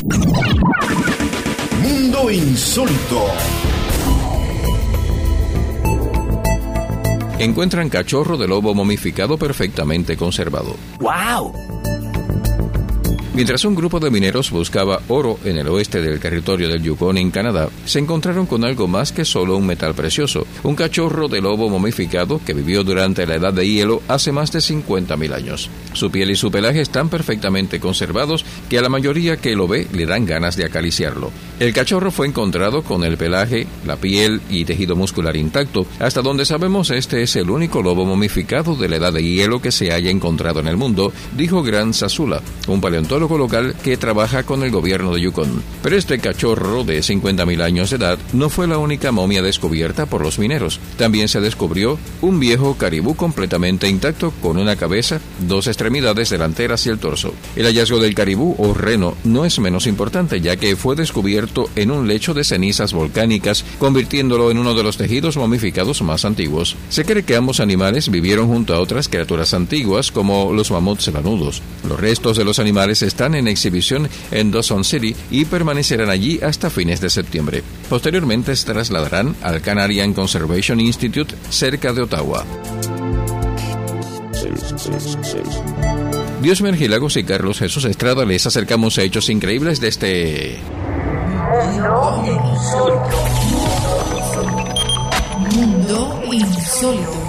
Mundo Insólito. Encuentran cachorro de lobo momificado perfectamente conservado. ¡Wow! Mientras un grupo de mineros buscaba oro en el oeste del territorio del Yukon en Canadá, se encontraron con algo más que solo un metal precioso, un cachorro de lobo momificado que vivió durante la edad de hielo hace más de 50.000 años. Su piel y su pelaje están perfectamente conservados que a la mayoría que lo ve le dan ganas de acariciarlo. El cachorro fue encontrado con el pelaje, la piel y tejido muscular intacto. Hasta donde sabemos, este es el único lobo momificado de la edad de hielo que se haya encontrado en el mundo, dijo Grant Sasula, un paleontólogo local que trabaja con el gobierno de Yukon. Pero este cachorro de 50.000 años de edad no fue la única momia descubierta por los mineros. También se descubrió un viejo caribú completamente intacto con una cabeza, dos extremidades delanteras y el torso. El hallazgo del caribú o reno no es menos importante, ya que fue descubierto en un lecho de cenizas volcánicas, convirtiéndolo en uno de los tejidos momificados más antiguos. Se cree que ambos animales vivieron junto a otras criaturas antiguas como los mamuts lanudos. Los restos de los animales están en exhibición en Dawson City y permanecerán allí hasta fines de septiembre. Posteriormente se trasladarán al Canadian Conservation Institute cerca de Ottawa. Dios Mergilagos y Carlos Jesús Estrada les acercamos a hechos increíbles de este... Mundo Insólito.